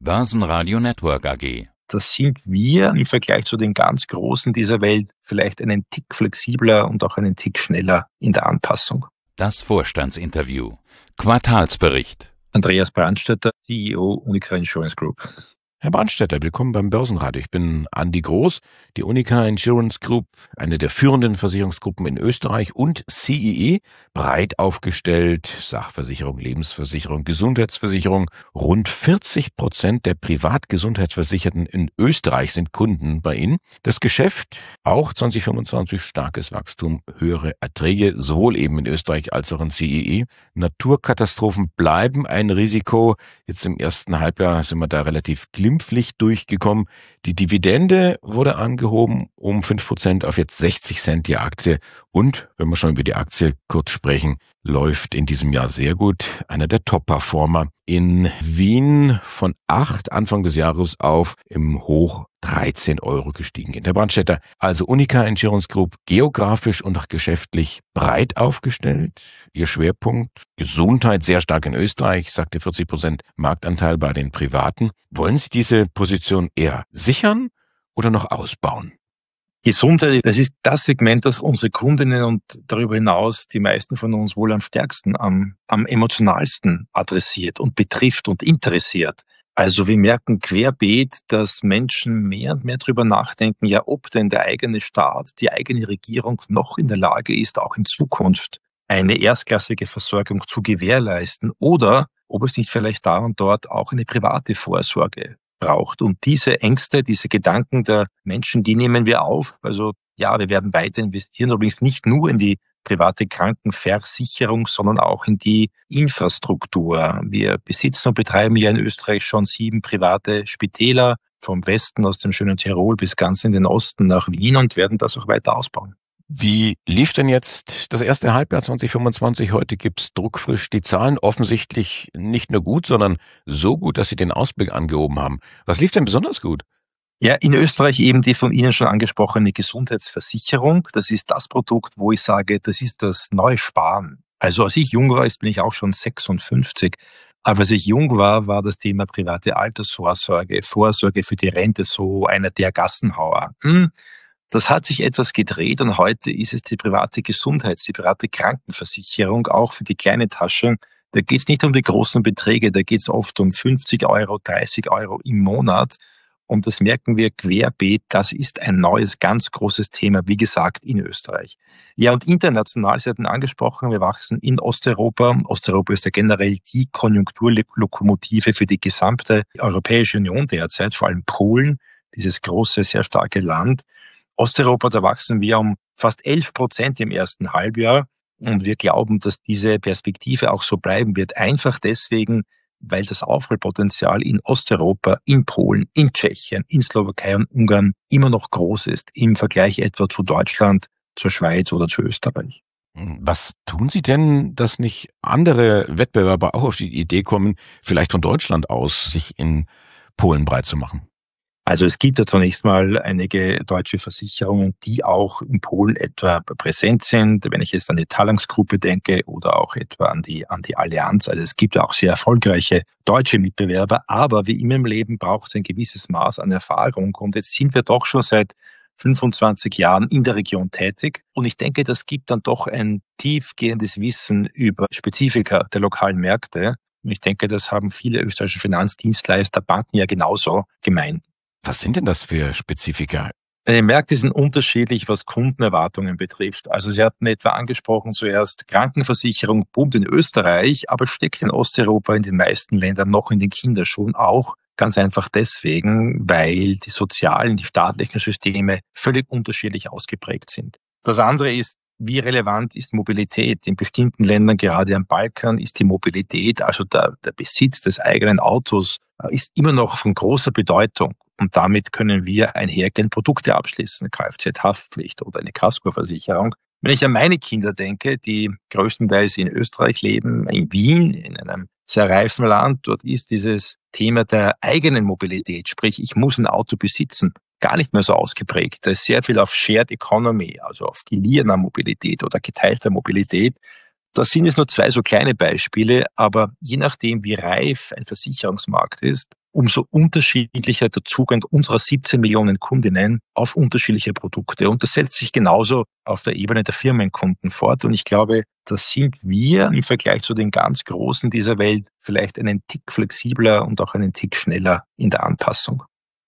Börsenradio Network AG. Das sind wir im Vergleich zu den ganz Großen dieser Welt vielleicht einen Tick flexibler und auch einen Tick schneller in der Anpassung. Das Vorstandsinterview. Quartalsbericht. Andreas Brandstetter, CEO UNIQA Insurance Group. Herr Brandstetter, willkommen beim Börsenradio. Ich bin Andi Groß, die UNIQA Insurance Group, eine der führenden Versicherungsgruppen in Österreich und CEE, breit aufgestellt, Sachversicherung, Lebensversicherung, Gesundheitsversicherung. Rund 40% der Privatgesundheitsversicherten in Österreich sind Kunden bei Ihnen. Das Geschäft, auch 2025 starkes Wachstum, höhere Erträge, sowohl eben in Österreich als auch in CEE. Naturkatastrophen bleiben ein Risiko. Jetzt im ersten Halbjahr sind wir da relativ glimpflich durchgekommen. Die Dividende wurde angehoben um 5% auf jetzt 60 Cent die Aktie. Und, wenn wir schon über die Aktie kurz sprechen, läuft in diesem Jahr sehr gut. Einer der Top-Performer in Wien von 8 Anfang des Jahres auf im Hoch 13 € gestiegen. In der Brandstetter, also UNIQA Insurance Group, geografisch und auch geschäftlich breit aufgestellt. Ihr Schwerpunkt Gesundheit sehr stark in Österreich, sagte 40% Marktanteil bei den Privaten. Wollen Sie diese Position eher sichern oder noch ausbauen? Gesundheit, das ist das Segment, das unsere Kundinnen und darüber hinaus die meisten von uns wohl am stärksten, am emotionalsten adressiert und betrifft und interessiert. Also wir merken querbeet, dass Menschen mehr und mehr darüber nachdenken, ja, ob denn der eigene Staat, die eigene Regierung noch in der Lage ist, auch in Zukunft eine erstklassige Versorgung zu gewährleisten oder ob es nicht vielleicht da und dort auch eine private Vorsorge braucht. Und diese Ängste, diese Gedanken der Menschen, die nehmen wir auf. Also ja, wir werden weiter investieren, übrigens nicht nur in die private Krankenversicherung, sondern auch in die Infrastruktur. Wir besitzen und betreiben ja in Österreich schon 7 private Spitäler, vom Westen aus dem schönen Tirol bis ganz in den Osten nach Wien und werden das auch weiter ausbauen. Wie lief denn jetzt das erste Halbjahr 2025? Heute gibt's druckfrisch die Zahlen. Offensichtlich nicht nur gut, sondern so gut, dass Sie den Ausblick angehoben haben. Was lief denn besonders gut? Ja, in Österreich eben die von Ihnen schon angesprochene Gesundheitsversicherung. Das ist das Produkt, wo ich sage, das ist das neue Sparen. Also als ich jung war, jetzt bin ich auch schon 56, aber als ich jung war, war das Thema private Altersvorsorge, Vorsorge für die Rente so einer der Gassenhauer. Das hat sich etwas gedreht und heute ist es die private die private Krankenversicherung, auch für die kleine Tasche. Da geht es nicht um die großen Beträge, da geht es oft um 50 €, 30 € im Monat. Und das merken wir querbeet, das ist ein neues, ganz großes Thema, wie gesagt, in Österreich. Ja, und international, Sie hatten angesprochen, wir wachsen in Osteuropa. Osteuropa ist ja generell die Konjunkturlokomotive für die gesamte Europäische Union derzeit, vor allem Polen, dieses große, sehr starke Land. Osteuropa, da wachsen wir um fast 11% im ersten Halbjahr. Und wir glauben, dass diese Perspektive auch so bleiben wird. Einfach deswegen, weil das Aufholpotenzial in Osteuropa, in Polen, in Tschechien, in Slowakei und Ungarn immer noch groß ist, im Vergleich etwa zu Deutschland, zur Schweiz oder zu Österreich. Was tun Sie denn, dass nicht andere Wettbewerber auch auf die Idee kommen, vielleicht von Deutschland aus sich in Polen breit zu machen? Also es gibt ja zunächst mal einige deutsche Versicherungen, die auch in Polen etwa präsent sind. Wenn ich jetzt an die Talanx-Gruppe denke oder auch etwa an die Allianz. Also es gibt auch sehr erfolgreiche deutsche Mitbewerber. Aber wie immer im Leben braucht es ein gewisses Maß an Erfahrung. Und jetzt sind wir doch schon seit 25 Jahren in der Region tätig. Und ich denke, das gibt dann doch ein tiefgehendes Wissen über Spezifika der lokalen Märkte. Und ich denke, das haben viele österreichische Finanzdienstleister, Banken ja genauso gemein. Was sind denn das für Spezifika? Die Märkte sind unterschiedlich, was Kundenerwartungen betrifft. Also Sie hatten etwa angesprochen zuerst, Krankenversicherung boomt in Österreich, aber steckt in Osteuropa in den meisten Ländern noch in den Kinderschuhen auch. Ganz einfach deswegen, weil die sozialen, die staatlichen Systeme völlig unterschiedlich ausgeprägt sind. Das andere ist, wie relevant ist Mobilität? In bestimmten Ländern, gerade am Balkan, ist die Mobilität, also der Besitz des eigenen Autos, ist immer noch von großer Bedeutung. Und damit können wir einhergehend Produkte abschließen, Kfz-Haftpflicht oder eine Kaskoversicherung. Wenn ich an meine Kinder denke, die größtenteils in Österreich leben, in Wien, in einem sehr reifen Land, dort ist dieses Thema der eigenen Mobilität, sprich ich muss ein Auto besitzen, gar nicht mehr so ausgeprägt. Da ist sehr viel auf Shared Economy, also auf geliehener Mobilität oder geteilter Mobilität. Das sind jetzt nur 2 so kleine Beispiele, aber je nachdem, wie reif ein Versicherungsmarkt ist, umso unterschiedlicher der Zugang unserer 17 Millionen Kundinnen auf unterschiedliche Produkte. Und das setzt sich genauso auf der Ebene der Firmenkunden fort. Und ich glaube, da sind wir im Vergleich zu den ganz Großen dieser Welt vielleicht einen Tick flexibler und auch einen Tick schneller in der Anpassung.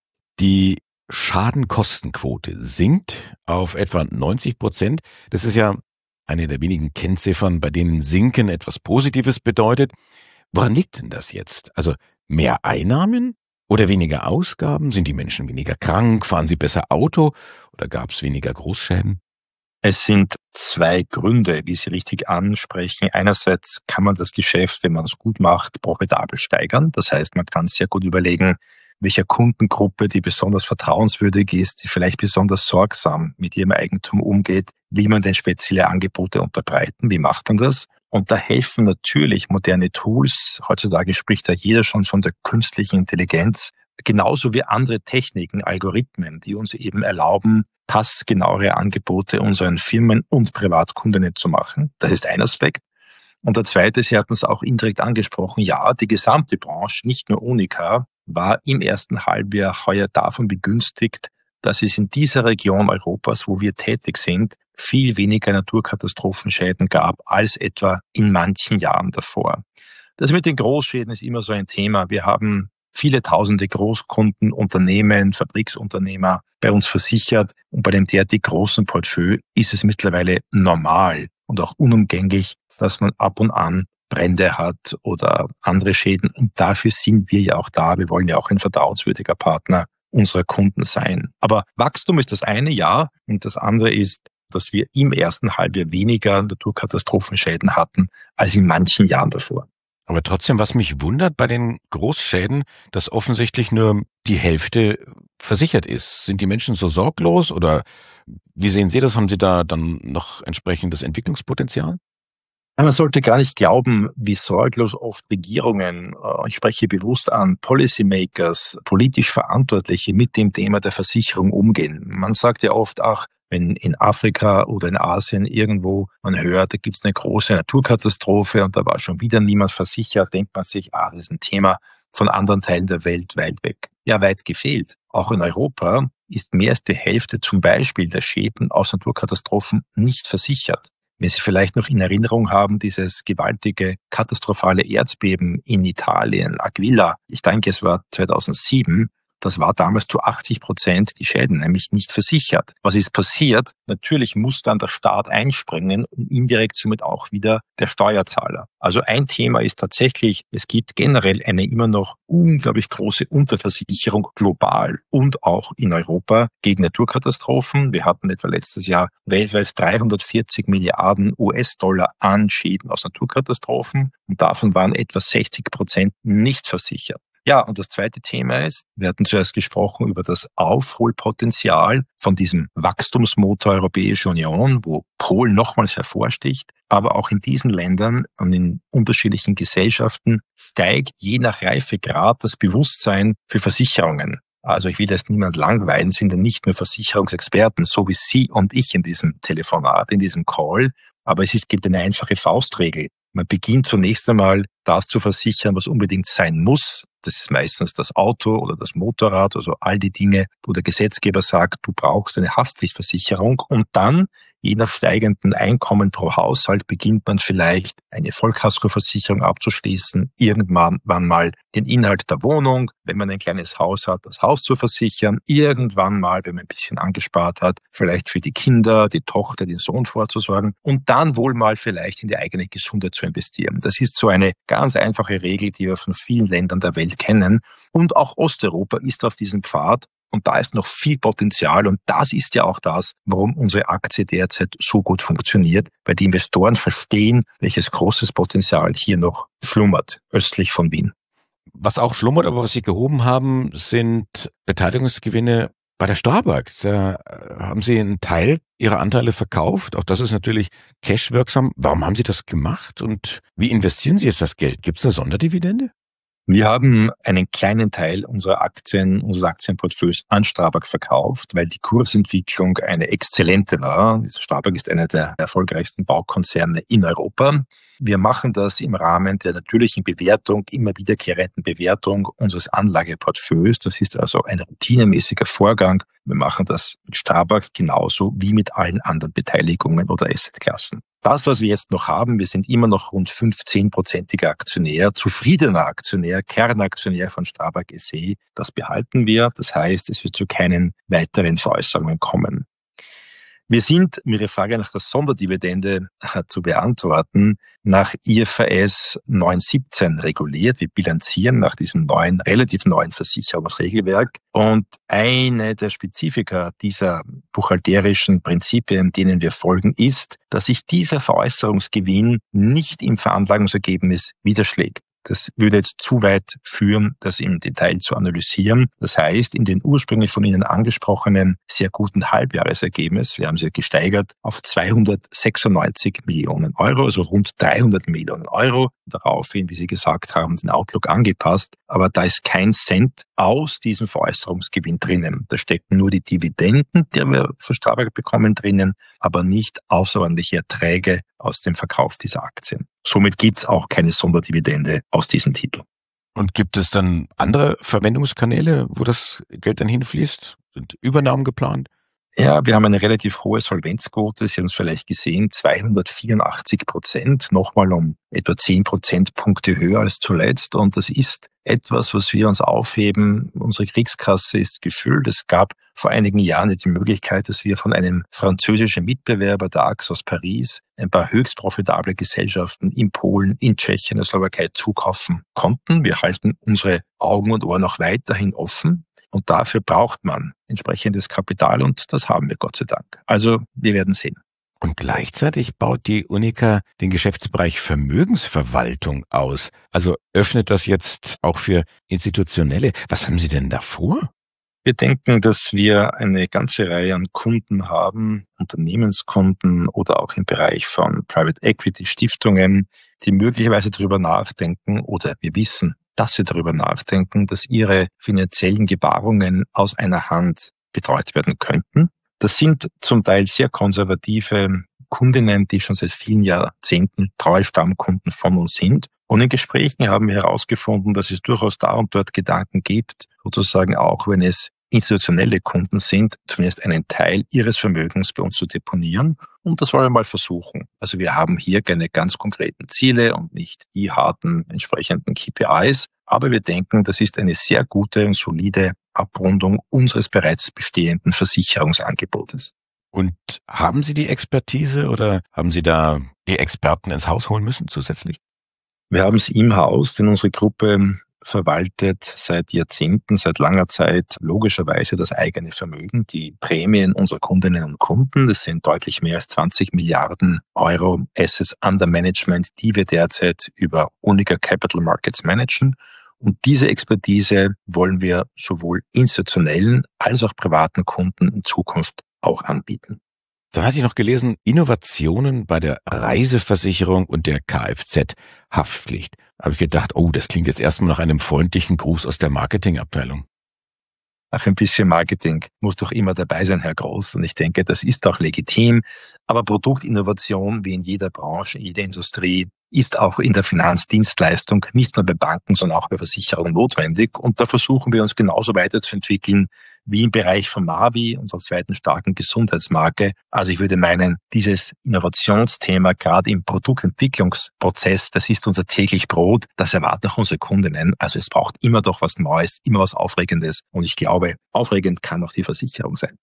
Die Schadenkostenquote sinkt auf etwa 90%. Das ist ja eine der wenigen Kennziffern, bei denen Sinken etwas Positives bedeutet. Woran liegt denn das jetzt? Also mehr Einnahmen oder weniger Ausgaben? Sind die Menschen weniger krank? Fahren sie besser Auto? Oder gab es weniger Großschäden? Es sind zwei Gründe, wie Sie richtig ansprechen. Einerseits kann man das Geschäft, wenn man es gut macht, profitabel steigern. Das heißt, man kann sehr gut überlegen, welcher Kundengruppe, die besonders vertrauenswürdig ist, die vielleicht besonders sorgsam mit ihrem Eigentum umgeht, wie man denn spezielle Angebote unterbreiten, wie macht man das? Und da helfen natürlich moderne Tools. Heutzutage spricht da jeder schon von der künstlichen Intelligenz, genauso wie andere Techniken, Algorithmen, die uns eben erlauben, passgenauere Angebote unseren Firmen und Privatkundinnen zu machen. Das ist ein Aspekt. Und der zweite, Sie hatten es auch indirekt angesprochen, ja, die gesamte Branche, nicht nur Unica, war im ersten Halbjahr heuer davon begünstigt, dass es in dieser Region Europas, wo wir tätig sind, viel weniger Naturkatastrophenschäden gab als etwa in manchen Jahren davor. Das mit den Großschäden ist immer so ein Thema. Wir haben viele tausende Großkunden, Unternehmen, Fabriksunternehmer bei uns versichert und bei dem derartig großen Portfolio ist es mittlerweile normal und auch unumgänglich, dass man ab und an Brände hat oder andere Schäden. Und dafür sind wir ja auch da. Wir wollen ja auch ein vertrauenswürdiger Partner unserer Kunden sein. Aber Wachstum ist das eine, ja. Und das andere ist, dass wir im ersten Halbjahr weniger Naturkatastrophenschäden hatten als in manchen Jahren davor. Aber trotzdem, was mich wundert bei den Großschäden, dass offensichtlich nur die Hälfte versichert ist. Sind die Menschen so sorglos oder wie sehen Sie das? Haben Sie da dann noch entsprechendes Entwicklungspotenzial? Man sollte gar nicht glauben, wie sorglos oft Regierungen, ich spreche bewusst an Policymakers, politisch Verantwortliche mit dem Thema der Versicherung umgehen. Man sagt ja oft, ach, wenn in Afrika oder in Asien irgendwo man hört, da gibt es eine große Naturkatastrophe und da war schon wieder niemand versichert, denkt man sich, das ist ein Thema von anderen Teilen der Welt weit weg. Ja, weit gefehlt. Auch in Europa ist mehr als die Hälfte zum Beispiel der Schäden aus Naturkatastrophen nicht versichert. Wenn Sie vielleicht noch in Erinnerung haben, dieses gewaltige, katastrophale Erdbeben in Italien, Aquila, ich denke, es war 2007, das war damals zu 80% die Schäden, nämlich nicht versichert. Was ist passiert? Natürlich muss dann der Staat einspringen und indirekt somit auch wieder der Steuerzahler. Also ein Thema ist tatsächlich, es gibt generell eine immer noch unglaublich große Unterversicherung global und auch in Europa gegen Naturkatastrophen. Wir hatten etwa letztes Jahr weltweit 340 Milliarden US-Dollar an Schäden aus Naturkatastrophen und davon waren etwa 60% nicht versichert. Ja, und das zweite Thema ist, wir hatten zuerst gesprochen über das Aufholpotenzial von diesem Wachstumsmotor Europäische Union, wo Polen nochmals hervorsticht. Aber auch in diesen Ländern und in unterschiedlichen Gesellschaften steigt je nach Reifegrad das Bewusstsein für Versicherungen. Also ich will jetzt niemand langweilen, sind ja nicht nur Versicherungsexperten, so wie Sie und ich in diesem Telefonat, in diesem Call. Aber gibt eine einfache Faustregel. Man beginnt zunächst einmal, das zu versichern, was unbedingt sein muss. Das ist meistens das Auto oder das Motorrad, also all die Dinge, wo der Gesetzgeber sagt, du brauchst eine Haftpflichtversicherung. Und dann, je nach steigenden Einkommen pro Haushalt, beginnt man vielleicht eine Vollkaskoversicherung abzuschließen, irgendwann mal den Inhalt der Wohnung, wenn man ein kleines Haus hat, das Haus zu versichern, irgendwann mal, wenn man ein bisschen angespart hat, vielleicht für die Kinder, die Tochter, den Sohn vorzusorgen und dann wohl mal vielleicht in die eigene Gesundheit zu investieren. Das ist so eine ganz einfache Regel, die wir von vielen Ländern der Welt kennen. Und auch Osteuropa ist auf diesem Pfad. Und da ist noch viel Potenzial. Und das ist ja auch das, warum unsere Aktie derzeit so gut funktioniert, weil die Investoren verstehen, welches großes Potenzial hier noch schlummert, östlich von Wien. Was auch schlummert, aber was Sie gehoben haben, sind Beteiligungsgewinne bei der Strabag. Da haben Sie einen Teil Ihrer Anteile verkauft. Auch das ist natürlich cashwirksam. Warum haben Sie das gemacht? Und wie investieren Sie jetzt das Geld? Gibt es eine Sonderdividende? Wir haben einen kleinen Teil unseres Aktienportfolios an Strabag verkauft, weil die Kursentwicklung eine exzellente war. Strabag ist einer der erfolgreichsten Baukonzerne in Europa. Wir machen das im Rahmen der natürlichen Bewertung, immer wiederkehrenden Bewertung unseres Anlageportfolios. Das ist also ein routinemäßiger Vorgang. Wir machen das mit Strabag genauso wie mit allen anderen Beteiligungen oder Assetklassen. Das, was wir jetzt noch haben, wir sind immer noch rund 15-prozentiger Aktionär, zufriedener Aktionär, Kernaktionär von Strabag SE. Das behalten wir. Das heißt, es wird zu keinen weiteren Veräußerungen kommen. Wir sind, um Ihre Frage nach der Sonderdividende zu beantworten, nach IFRS 917 reguliert. Wir bilanzieren nach diesem relativ neuen Versicherungsregelwerk. Und eine der Spezifika dieser buchhalterischen Prinzipien, denen wir folgen, ist, dass sich dieser Veräußerungsgewinn nicht im Veranlagungsergebnis niederschlägt. Das würde jetzt zu weit führen, das im Detail zu analysieren. Das heißt, in den ursprünglich von Ihnen angesprochenen sehr guten Halbjahresergebnis, wir haben sie gesteigert auf 296 Millionen Euro, also rund 300 Millionen Euro. Daraufhin, wie Sie gesagt haben, den Outlook angepasst. Aber da ist kein Cent aus diesem Veräußerungsgewinn drinnen. Da stecken nur die Dividenden, die wir von Strabag bekommen, drinnen, aber nicht außerordentliche Erträge aus dem Verkauf dieser Aktien. Somit gibt's auch keine Sonderdividende aus diesem Titel. Und gibt es dann andere Verwendungskanäle, wo das Geld dann hinfließt? Sind Übernahmen geplant? Ja, wir haben eine relativ hohe Solvenzquote. Sie haben es vielleicht gesehen, 284%, nochmal um etwa 10 Prozentpunkte höher als zuletzt. Und das ist etwas, was wir uns aufheben. Unsere Kriegskasse ist gefüllt. Es gab vor einigen Jahren die Möglichkeit, dass wir von einem französischen Mitbewerber, der AXE aus Paris, ein paar höchst profitable Gesellschaften in Polen, in Tschechien, der Slowakei zukaufen konnten. Wir halten unsere Augen und Ohren auch weiterhin offen. Und dafür braucht man entsprechendes Kapital und das haben wir Gott sei Dank. Also wir werden sehen. Und gleichzeitig baut die Unica den Geschäftsbereich Vermögensverwaltung aus. Also öffnet das jetzt auch für Institutionelle. Was haben Sie denn da vor? Wir denken, dass wir eine ganze Reihe an Kunden haben, Unternehmenskunden oder auch im Bereich von Private Equity Stiftungen, die möglicherweise darüber nachdenken oder wir wissen, dass sie darüber nachdenken, dass ihre finanziellen Gebarungen aus einer Hand betreut werden könnten. Das sind zum Teil sehr konservative Kundinnen, die schon seit vielen Jahrzehnten treue Stammkunden von uns sind. Und in Gesprächen haben wir herausgefunden, dass es durchaus da und dort Gedanken gibt, sozusagen auch wenn es institutionelle Kunden sind, zumindest einen Teil ihres Vermögens bei uns zu deponieren. Und das wollen wir mal versuchen. Also wir haben hier keine ganz konkreten Ziele und nicht die harten entsprechenden KPIs. Aber wir denken, das ist eine sehr gute und solide Abrundung unseres bereits bestehenden Versicherungsangebotes. Und haben Sie die Expertise oder haben Sie da die Experten ins Haus holen müssen zusätzlich? Wir haben sie im Haus, denn unsere Gruppe verwaltet seit Jahrzehnten, seit langer Zeit logischerweise das eigene Vermögen, die Prämien unserer Kundinnen und Kunden. Das sind deutlich mehr als 20 Milliarden Euro Assets under Management, die wir derzeit über Unica Capital Markets managen. Und diese Expertise wollen wir sowohl institutionellen als auch privaten Kunden in Zukunft auch anbieten. Da hatte ich noch gelesen, Innovationen bei der Reiseversicherung und der Kfz-Haftpflicht. Da habe ich gedacht, oh, das klingt jetzt erstmal nach einem freundlichen Gruß aus der Marketingabteilung. Ach, ein bisschen Marketing muss doch immer dabei sein, Herr Groß. Und ich denke, das ist auch legitim. Aber Produktinnovation, wie in jeder Branche, in jeder Industrie, ist auch in der Finanzdienstleistung, nicht nur bei Banken, sondern auch bei Versicherungen notwendig. Und da versuchen wir uns genauso weiterzuentwickeln wie im Bereich von Mavi, unserer zweiten starken Gesundheitsmarke. Also ich würde meinen, dieses Innovationsthema, gerade im Produktentwicklungsprozess, das ist unser täglich Brot. Das erwarten auch unsere Kundinnen. Also es braucht immer doch was Neues, immer was Aufregendes. Und ich glaube, aufregend kann auch die Versicherung sein.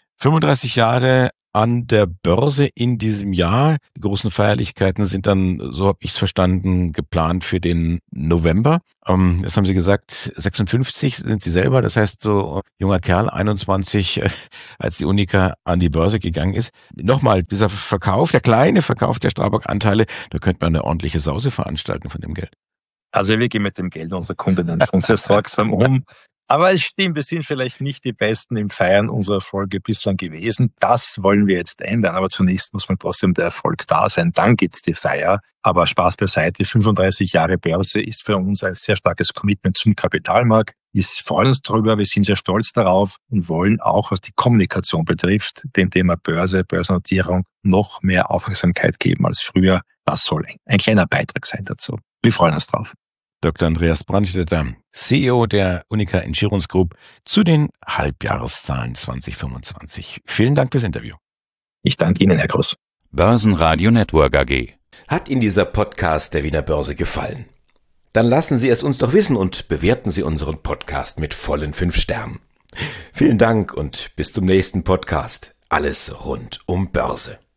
35 Jahre an der Börse in diesem Jahr. Die großen Feierlichkeiten sind dann, so habe ich es verstanden, geplant für den November. Jetzt haben Sie gesagt, 56 sind Sie selber, das heißt so junger Kerl, 21, als die Unica an die Börse gegangen ist. Nochmal, dieser Verkauf, der kleine Verkauf der Strabag-Anteile, da könnte man eine ordentliche Sause veranstalten von dem Geld. Also wir gehen mit dem Geld unserer Kundinnen schon sehr sorgsam um. Aber es stimmt, wir sind vielleicht nicht die Besten im Feiern unserer Erfolge bislang gewesen. Das wollen wir jetzt ändern. Aber zunächst muss man trotzdem der Erfolg da sein. Dann gibt's die Feier. Aber Spaß beiseite. 35 Jahre Börse ist für uns ein sehr starkes Commitment zum Kapitalmarkt. Wir freuen uns darüber. Wir sind sehr stolz darauf und wollen auch, was die Kommunikation betrifft, dem Thema Börse, Börsennotierung noch mehr Aufmerksamkeit geben als früher. Das soll ein kleiner Beitrag sein dazu. Wir freuen uns drauf. Dr. Andreas Brandstätter, CEO der Unica Insurance Group, zu den Halbjahreszahlen 2025. Vielen Dank fürs Interview. Ich danke Ihnen, Herr Groß. Börsenradio Network AG. Hat Ihnen dieser Podcast der Wiener Börse gefallen? Dann lassen Sie es uns doch wissen und bewerten Sie unseren Podcast mit vollen 5 Sternen. Vielen Dank und bis zum nächsten Podcast. Alles rund um Börse.